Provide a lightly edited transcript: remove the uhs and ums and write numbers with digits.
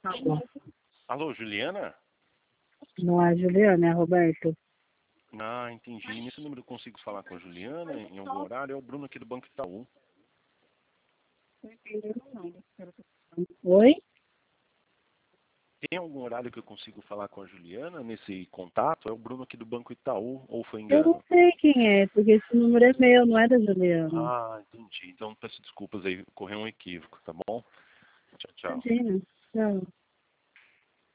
Alô. Alô, Juliana? Não é a Juliana, é a Roberto. Ah, entendi. Nesse número eu consigo falar com a Juliana em algum horário? É o Bruno aqui do Banco Itaú. Oi? Tem algum horário que eu consigo falar com a Juliana nesse contato? É o Bruno aqui do Banco Itaú ou foi Eu não engano? sei quem é, porque esse número é meu, não é da Juliana. Ah, entendi. Então peço desculpas aí, ocorreu um equívoco, tá bom? Tchau, tchau. Imagina. Tchau.